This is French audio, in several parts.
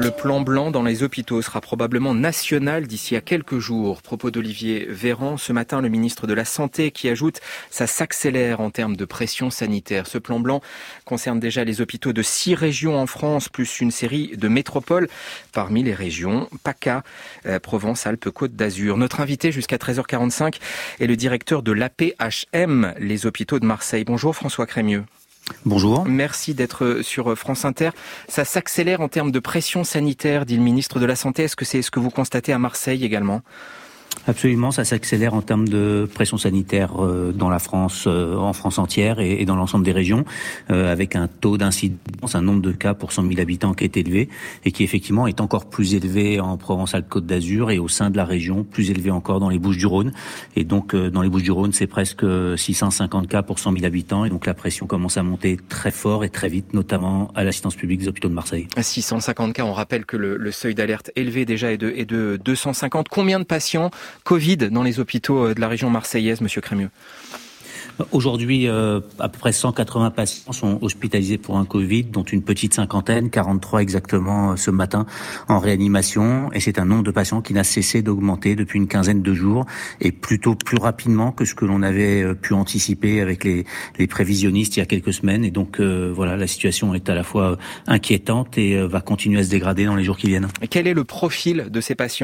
Le plan blanc dans les hôpitaux sera probablement national d'ici à quelques jours. Propos d'Olivier Véran. Ce matin, le ministre de la Santé qui ajoute « ça s'accélère en termes de pression sanitaire ». Ce plan blanc concerne déjà les hôpitaux de 6 régions en France, plus une série de métropoles. Parmi les régions, PACA, Provence-Alpes-Côte d'Azur. Notre invité jusqu'à 13h45 est le directeur de l'AP-HM, les hôpitaux de Marseille. Bonjour François Crémieux. Bonjour. Merci d'être sur France Inter. Ça s'accélère en termes de pression sanitaire, dit le ministre de la Santé. Est-ce que c'est ce que vous constatez à Marseille également ? Absolument, ça s'accélère en termes de pression sanitaire dans la France, en France entière et dans l'ensemble des régions, avec un taux d'incidence, un nombre de cas pour 100 000 habitants qui est élevé et qui effectivement est encore plus élevé en Provence-Alpes-Côte d'Azur et au sein de la région, plus élevé encore dans les Bouches-du-Rhône. Et donc dans les Bouches-du-Rhône, c'est presque 650 cas pour 100 000 habitants et donc la pression commence à monter très fort et très vite, notamment à l'assistance publique des hôpitaux de Marseille. 650 cas, on rappelle que le seuil d'alerte élevé déjà est de 250. Combien de patients Covid dans les hôpitaux de la région marseillaise, Monsieur Crémieux? Aujourd'hui, à peu près 180 patients sont hospitalisés pour un Covid, dont une petite cinquantaine, 43 exactement ce matin, en réanimation. Et c'est un nombre de patients qui n'a cessé d'augmenter depuis une quinzaine de jours, et plutôt plus rapidement que ce que l'on avait pu anticiper avec les prévisionnistes il y a quelques semaines. Et donc voilà, la situation est à la fois inquiétante et va continuer à se dégrader dans les jours qui viennent. Et quel est le profil de ces patients ?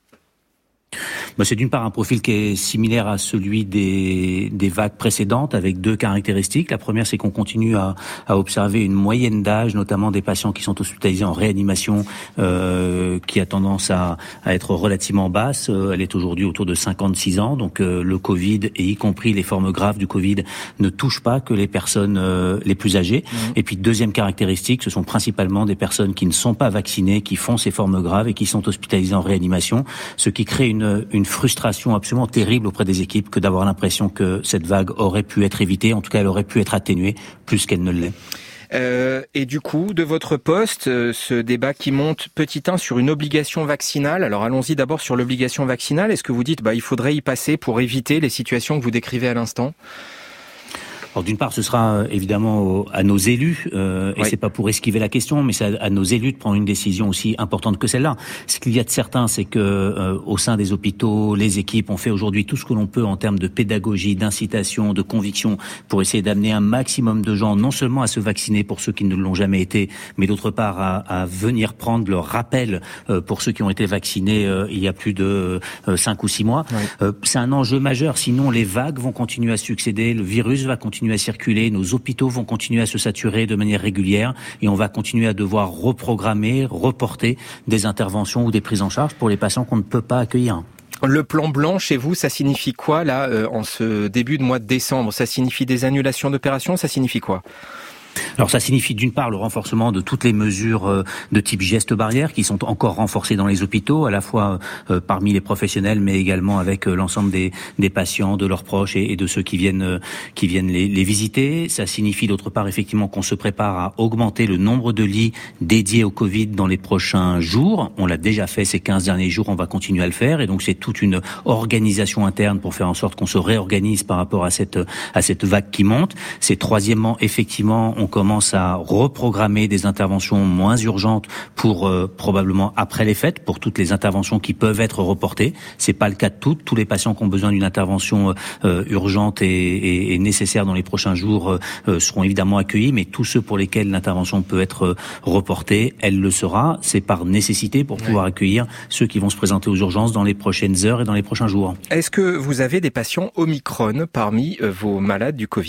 C'est d'une part un profil qui est similaire à celui des vagues précédentes, avec deux caractéristiques. La première, c'est qu'on continue à observer une moyenne d'âge, notamment des patients qui sont hospitalisés en réanimation, qui a tendance à être relativement basse. Elle est aujourd'hui autour de 56 ans. Donc le Covid, et y compris les formes graves du Covid, ne touchent pas que les personnes les plus âgées. Et puis deuxième caractéristique, ce sont principalement des personnes qui ne sont pas vaccinées, qui font ces formes graves et qui sont hospitalisées en réanimation, ce qui crée une frustration absolument terrible auprès des équipes que d'avoir l'impression que cette vague aurait pu être évitée, en tout cas elle aurait pu être atténuée plus qu'elle ne l'est. Et du coup, de votre poste, ce débat qui monte petit 1 sur une obligation vaccinale. Alors allons-y d'abord sur l'obligation vaccinale. Est-ce que vous dites il faudrait y passer pour éviter les situations que vous décrivez à l'instant ? Alors d'une part, ce sera évidemment à nos élus, et c'est pas pour esquiver la question, mais c'est à nos élus de prendre une décision aussi importante que celle-là. Ce qu'il y a de certain, c'est que au sein des hôpitaux, les équipes ont fait aujourd'hui tout ce que l'on peut en termes de pédagogie, d'incitation, de conviction, pour essayer d'amener un maximum de gens, non seulement à se vacciner pour ceux qui ne l'ont jamais été, mais d'autre part à venir prendre leur rappel pour ceux qui ont été vaccinés il y a plus de 5 ou 6 mois. C'est un enjeu majeur, sinon les vagues vont continuer à succéder, le virus va continuer à circuler, nos hôpitaux vont continuer à se saturer de manière régulière et on va continuer à devoir reprogrammer, reporter des interventions ou des prises en charge pour les patients qu'on ne peut pas accueillir. Le plan blanc chez vous, ça signifie quoi là en ce début de mois de décembre ? Ça signifie des annulations d'opérations ? Ça signifie quoi ? Alors ça signifie d'une part le renforcement de toutes les mesures de type gestes barrières qui sont encore renforcées dans les hôpitaux, à la fois parmi les professionnels mais également avec l'ensemble des patients, de leurs proches et de ceux qui viennent les visiter. Ça signifie d'autre part effectivement qu'on se prépare à augmenter le nombre de lits dédiés au Covid dans les prochains jours. On l'a déjà fait ces 15 derniers jours, on va continuer à le faire et donc c'est toute une organisation interne pour faire en sorte qu'on se réorganise par rapport à cette vague qui monte. C'est troisièmement effectivement on commence à reprogrammer des interventions moins urgentes pour probablement après les fêtes, pour toutes les interventions qui peuvent être reportées. C'est pas le cas de toutes. Tous les patients qui ont besoin d'une intervention urgente et nécessaire dans les prochains jours seront évidemment accueillis, mais tous ceux pour lesquels l'intervention peut être reportée, elle le sera. C'est par nécessité pour pouvoir accueillir ceux qui vont se présenter aux urgences dans les prochaines heures et dans les prochains jours. Est-ce que vous avez des patients Omicron parmi vos malades du Covid ?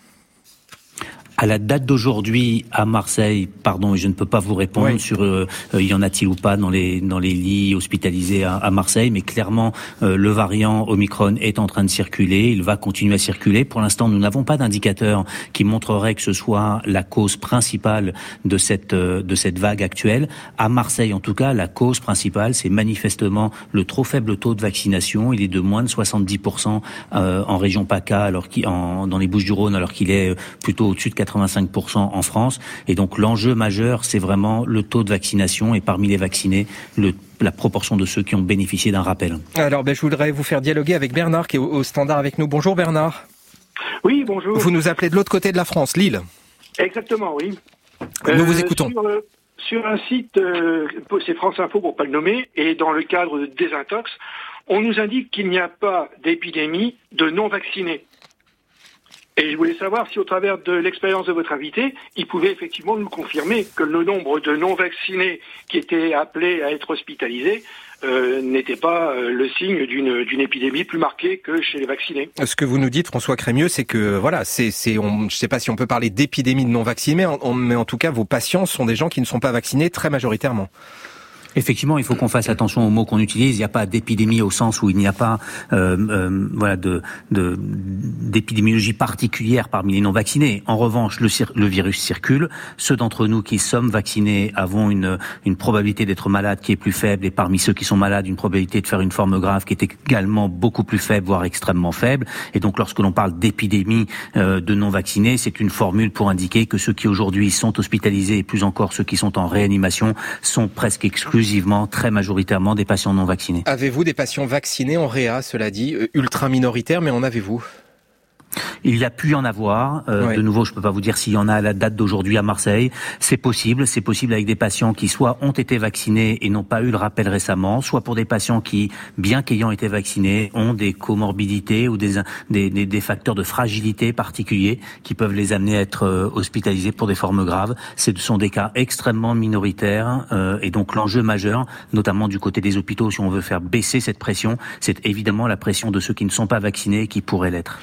À la date d'aujourd'hui, à Marseille, je ne peux pas vous répondre sur y en a-t-il ou pas dans les lits hospitalisés à Marseille, mais clairement le variant Omicron est en train de circuler, il va continuer à circuler. Pour l'instant, nous n'avons pas d'indicateur qui montrerait que ce soit la cause principale de cette vague actuelle. À Marseille, en tout cas, la cause principale, c'est manifestement le trop faible taux de vaccination. Il est de moins de 70% en région PACA, dans les Bouches-du-Rhône, alors qu'il est plutôt au-dessus de 85% en France. Et donc l'enjeu majeur, c'est vraiment le taux de vaccination et parmi les vaccinés, la proportion de ceux qui ont bénéficié d'un rappel. Alors je voudrais vous faire dialoguer avec Bernard qui est au standard avec nous. Bonjour Bernard. Oui, bonjour. Vous nous appelez de l'autre côté de la France, Lille. Exactement, oui. Nous vous écoutons. sur un site, c'est France Info pour pas le nommer, et dans le cadre de Désintox, on nous indique qu'il n'y a pas d'épidémie de non-vaccinés. Et je voulais savoir si, au travers de l'expérience de votre invité, il pouvait effectivement nous confirmer que le nombre de non-vaccinés qui étaient appelés à être hospitalisés n'était pas le signe d'une épidémie plus marquée que chez les vaccinés. Ce que vous nous dites, François Crémieux, c'est que voilà, je ne sais pas si on peut parler d'épidémie de non-vaccinés, mais en tout cas, vos patients sont des gens qui ne sont pas vaccinés très majoritairement. Effectivement, il faut qu'on fasse attention aux mots qu'on utilise. Il n'y a pas d'épidémie au sens où il n'y a pas d'épidémiologie particulière parmi les non-vaccinés. En revanche, le virus circule. Ceux d'entre nous qui sommes vaccinés avons une probabilité d'être malade qui est plus faible, et parmi ceux qui sont malades, une probabilité de faire une forme grave qui est également beaucoup plus faible, voire extrêmement faible. Et donc, lorsque l'on parle d'épidémie de non-vaccinés, c'est une formule pour indiquer que ceux qui aujourd'hui sont hospitalisés, et plus encore ceux qui sont en réanimation, sont presque exclusivement, très majoritairement, des patients non vaccinés. Avez-vous des patients vaccinés en réa, cela dit, ultra minoritaires, mais en avez-vous ? Il y a pu y en avoir. De nouveau, je peux pas vous dire s'il y en a à la date d'aujourd'hui à Marseille. C'est possible avec des patients qui soit ont été vaccinés et n'ont pas eu le rappel récemment, soit pour des patients qui, bien qu'ayant été vaccinés, ont des comorbidités ou des facteurs de fragilité particuliers qui peuvent les amener à être hospitalisés pour des formes graves. Ce sont des cas extrêmement minoritaires et donc l'enjeu majeur, notamment du côté des hôpitaux, si on veut faire baisser cette pression, c'est évidemment la pression de ceux qui ne sont pas vaccinés et qui pourraient l'être.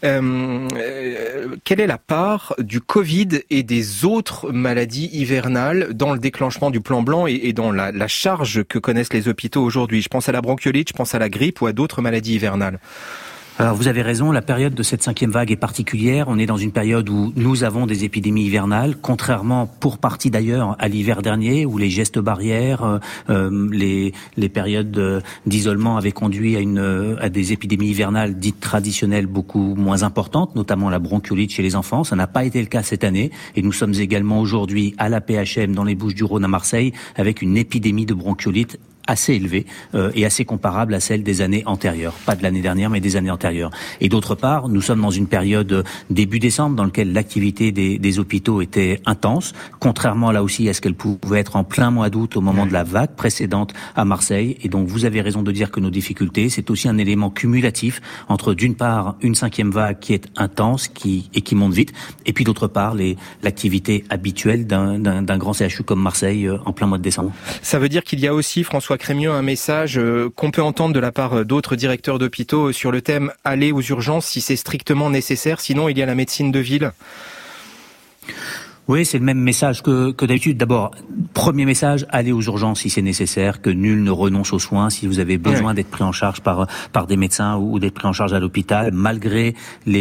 Quelle est la part du Covid et des autres maladies hivernales dans le déclenchement du plan blanc et dans la charge que connaissent les hôpitaux aujourd'hui ? Je pense à la bronchiolite, je pense à la grippe ou à d'autres maladies hivernales. Alors vous avez raison, la période de cette 5e vague est particulière. On est dans une période où nous avons des épidémies hivernales, contrairement pour partie d'ailleurs à l'hiver dernier, où les gestes barrières, les périodes d'isolement avaient conduit à des épidémies hivernales dites traditionnelles beaucoup moins importantes, notamment la bronchiolite chez les enfants. Ça n'a pas été le cas cette année, et nous sommes également aujourd'hui à la PHM dans les Bouches-du-Rhône à Marseille avec une épidémie de bronchiolite assez élevée et assez comparable à celle des années antérieures. Pas de l'année dernière, mais des années antérieures. Et d'autre part, nous sommes dans une période début décembre dans laquelle l'activité des hôpitaux était intense, contrairement là aussi à ce qu'elle pouvait être en plein mois d'août au moment de la vague précédente à Marseille. Et donc vous avez raison de dire que nos difficultés, c'est aussi un élément cumulatif entre d'une part une 5e vague qui est intense et qui monte vite, et puis d'autre part l'activité habituelle d'un grand CHU comme Marseille en plein mois de décembre. Ça veut dire qu'il y a aussi, François Crémieux, un message qu'on peut entendre de la part d'autres directeurs d'hôpitaux sur le thème « aller aux urgences si c'est strictement nécessaire, sinon il y a la médecine de ville ». Oui, c'est le même message que d'habitude. D'abord, premier message, allez aux urgences si c'est nécessaire, que nul ne renonce aux soins. Si vous avez besoin d'être pris en charge par des médecins ou d'être pris en charge à l'hôpital, malgré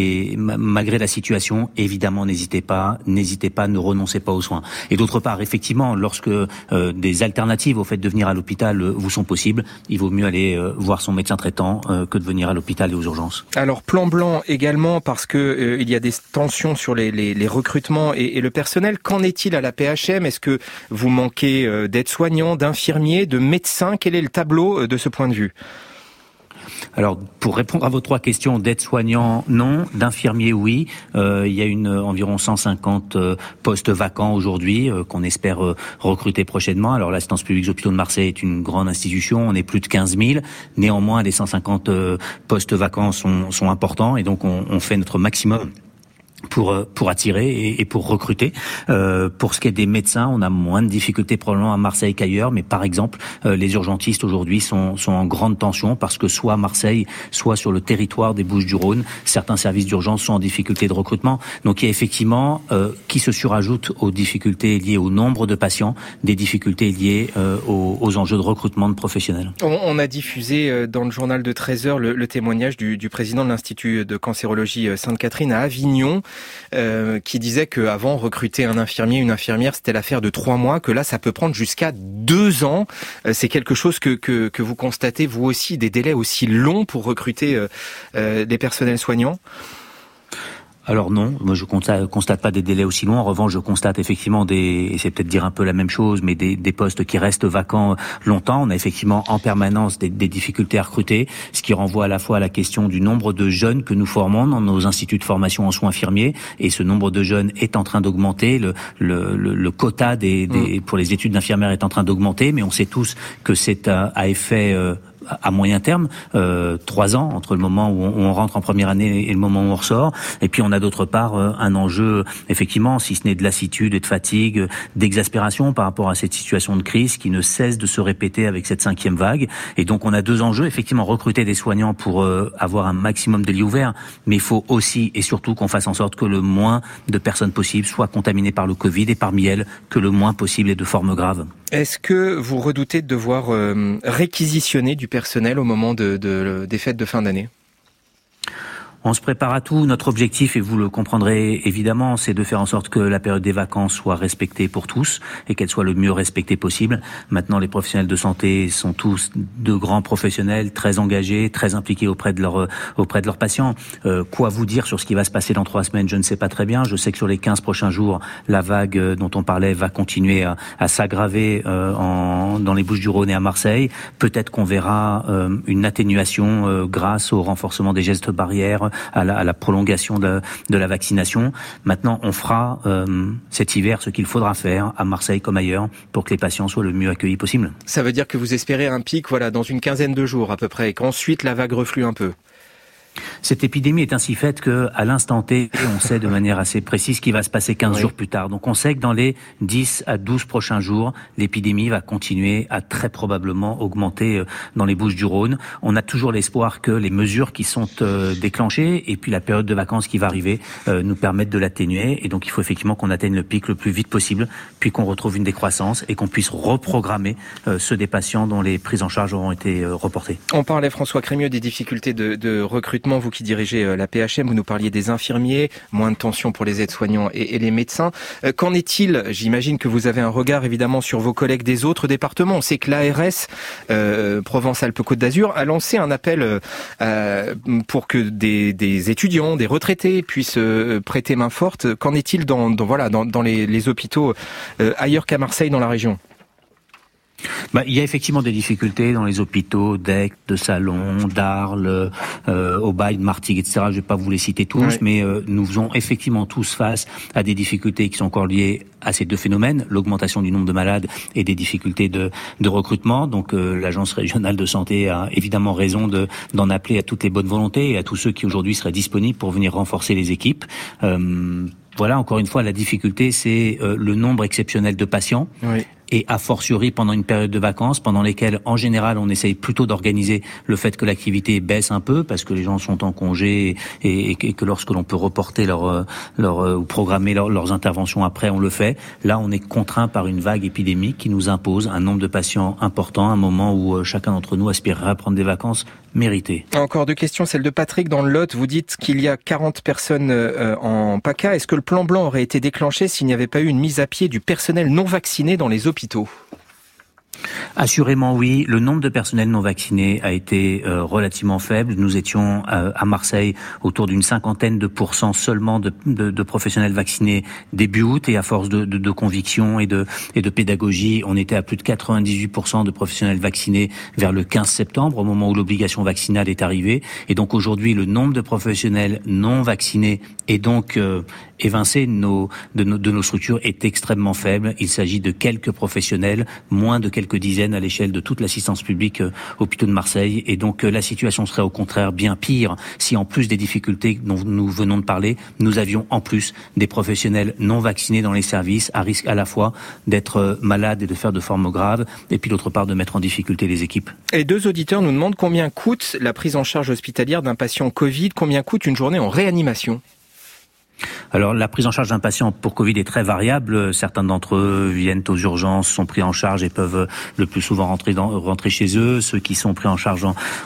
la situation, évidemment, n'hésitez pas, ne renoncez pas aux soins. Et d'autre part, effectivement, lorsque des alternatives au fait de venir à l'hôpital vous sont possibles, il vaut mieux aller voir son médecin traitant que de venir à l'hôpital et aux urgences. Alors, plan blanc également, parce que il y a des tensions sur les recrutements et le personnel. Qu'en est-il à la PHM ? Est-ce que vous manquez d'aides-soignants, d'infirmiers, de médecins ? Quel est le tableau de ce point de vue ? Alors, pour répondre à vos 3 questions, d'aides-soignants, non. D'infirmiers, oui. Il y a environ 150 postes vacants aujourd'hui qu'on espère recruter prochainement. Alors, l'Assistance publique des hôpitaux de Marseille est une grande institution. On est plus de 15 000. Néanmoins, les 150 postes vacants sont importants, et donc on fait notre maximum pour attirer et pour recruter. Pour ce qui est des médecins, on a moins de difficultés probablement à Marseille qu'ailleurs, mais par exemple, les urgentistes aujourd'hui sont en grande tension parce que soit à Marseille, soit sur le territoire des Bouches-du-Rhône, certains services d'urgence sont en difficulté de recrutement. Donc il y a effectivement, qui se surajoutent aux difficultés liées au nombre de patients, des difficultés liées aux enjeux de recrutement de professionnels. On a diffusé dans le journal de 13h le témoignage du président de l'Institut de cancérologie Sainte-Catherine à Avignon, qui disait qu'avant, recruter un infirmier, une infirmière, c'était l'affaire de 3 mois, que là, ça peut prendre jusqu'à 2 ans. C'est quelque chose que vous constatez, vous aussi, des délais aussi longs pour recruter des personnels soignants ? Alors non, moi je constate pas des délais aussi longs. En revanche, je constate effectivement et c'est peut-être dire un peu la même chose, mais des postes qui restent vacants longtemps. On a effectivement en permanence des difficultés à recruter, ce qui renvoie à la fois à la question du nombre de jeunes que nous formons dans nos instituts de formation en soins infirmiers. Et ce nombre de jeunes est en train d'augmenter. Le quota pour les études d'infirmières est en train d'augmenter, mais on sait tous que c'est à effet à moyen terme, 3 ans entre le moment où on rentre en première année et le moment où on ressort. Et puis on a d'autre part un enjeu, effectivement, si ce n'est de lassitude et de fatigue, d'exaspération par rapport à cette situation de crise qui ne cesse de se répéter avec cette 5e vague. Et donc on a 2 enjeux, effectivement, recruter des soignants pour avoir un maximum de lits ouverts, mais il faut aussi et surtout qu'on fasse en sorte que le moins de personnes possible soient contaminées par le Covid et parmi elles, que le moins possible ait de formes graves. Est-ce que vous redoutez de devoir réquisitionner du personnel au moment des fêtes de fin d'année ? On se prépare à tout. Notre objectif, et vous le comprendrez évidemment, c'est de faire en sorte que la période des vacances soit respectée pour tous et qu'elle soit le mieux respectée possible. Maintenant, les professionnels de santé sont tous de grands professionnels, très engagés, très impliqués auprès de leurs patients. Quoi vous dire sur ce qui va se passer dans 3 semaines, je ne sais pas très bien. Je sais que sur les 15 prochains jours, la vague dont on parlait va continuer à s'aggraver dans les Bouches-du-Rhône et à Marseille. Peut-être qu'on verra une atténuation grâce au renforcement des gestes barrières, à la prolongation de la vaccination. Maintenant, on fera cet hiver ce qu'il faudra faire à Marseille comme ailleurs pour que les patients soient le mieux accueillis possible. Ça veut dire que vous espérez un pic, dans une quinzaine de jours à peu près, et qu'ensuite la vague reflue un peu. Cette épidémie est ainsi faite qu'à l'instant T, on sait de manière assez précise ce qui va se passer 15 jours plus tard. Donc on sait que dans les 10 à 12 prochains jours, l'épidémie va continuer à très probablement augmenter dans les Bouches-du-Rhône. On a toujours l'espoir que les mesures qui sont déclenchées et puis la période de vacances qui va arriver nous permettent de l'atténuer. Et donc il faut effectivement qu'on atteigne le pic le plus vite possible, puis qu'on retrouve une décroissance et qu'on puisse reprogrammer ceux des patients dont les prises en charge auront été reportées. On parlait, François Crémieux, des difficultés de recrutement. Vous qui dirigez la PHM, vous nous parliez des infirmiers, moins de tension pour les aides-soignants et les médecins. Qu'en est-il ? J'imagine que vous avez un regard évidemment sur vos collègues des autres départements. On sait que l'ARS Provence-Alpes-Côte d'Azur a lancé un appel pour que des étudiants, des retraités puissent prêter main forte. Qu'en est-il dans les hôpitaux ailleurs qu'à Marseille dans la région ? Il y a effectivement des difficultés dans les hôpitaux d'Aix, de Salon, d'Arles, Aubagne, de Martigues, etc. Je ne vais pas vous les citer tous, mais nous faisons effectivement tous face à des difficultés qui sont encore liées à ces 2 phénomènes, l'augmentation du nombre de malades et des difficultés de recrutement. Donc l'Agence régionale de santé a évidemment raison d'en appeler à toutes les bonnes volontés et à tous ceux qui aujourd'hui seraient disponibles pour venir renforcer les équipes. Voilà, encore une fois, la difficulté, c'est le nombre exceptionnel de patients. Oui. Et a fortiori pendant une période de vacances, pendant lesquelles, en général, on essaye plutôt d'organiser le fait que l'activité baisse un peu, parce que les gens sont en congé et que lorsque l'on peut reporter ou programmer leurs interventions après, on le fait. Là, on est contraint par une vague épidémique qui nous impose un nombre de patients important, un moment où chacun d'entre nous aspirerait à prendre des vacances méritées. Encore 2 questions, celle de Patrick dans le Lot. Vous dites qu'il y a 40 personnes en PACA. Est-ce que le plan blanc aurait été déclenché s'il n'y avait pas eu une mise à pied du personnel non vacciné dans les hôpitaux ? Assurément oui, le nombre de personnels non vaccinés a été relativement faible. Nous étions à Marseille autour d'une 50% seulement de professionnels vaccinés début août, et à force de conviction et de pédagogie, on était à plus de 98% de professionnels vaccinés vers le 15 septembre, au moment où l'obligation vaccinale est arrivée. Et donc aujourd'hui, le nombre de professionnels non vaccinés et donc évincé de nos structures est extrêmement faible. Il s'agit de quelques professionnels, moins de quelques dizaines à l'échelle de toute l'assistance publique hôpitaux de Marseille. Et donc la situation serait au contraire bien pire si, en plus des difficultés dont nous venons de parler, nous avions en plus des professionnels non vaccinés dans les services, à risque à la fois d'être malades et de faire de formes graves, et puis d'autre part de mettre en difficulté les équipes. Et 2 auditeurs nous demandent combien coûte la prise en charge hospitalière d'un patient Covid, combien coûte une journée en réanimation ? Alors la prise en charge d'un patient pour Covid est très variable. Certains d'entre eux viennent aux urgences, sont pris en charge et peuvent le plus souvent rentrer chez eux. Ceux qui sont pris en charge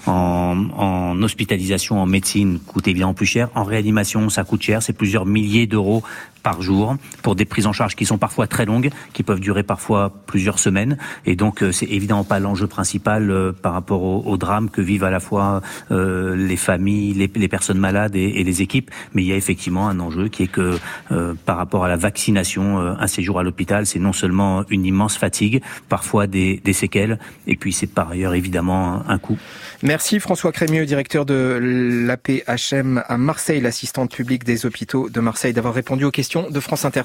en hospitalisation, en médecine, coûtent évidemment plus cher. En réanimation, ça coûte cher, c'est plusieurs milliers d'euros par jour pour des prises en charge qui sont parfois très longues, qui peuvent durer parfois plusieurs semaines. Et donc, c'est évidemment pas l'enjeu principal par rapport au drame que vivent à la fois les familles, les personnes malades et les équipes. Mais il y a effectivement un enjeu qui est que par rapport à la vaccination, un séjour à l'hôpital, c'est non seulement une immense fatigue, parfois des séquelles, et puis c'est par ailleurs évidemment un coût. Merci François Crémieux, directeur de l'AP-HM à Marseille, l'assistante publique des hôpitaux de Marseille, d'avoir répondu aux questions de France Inter.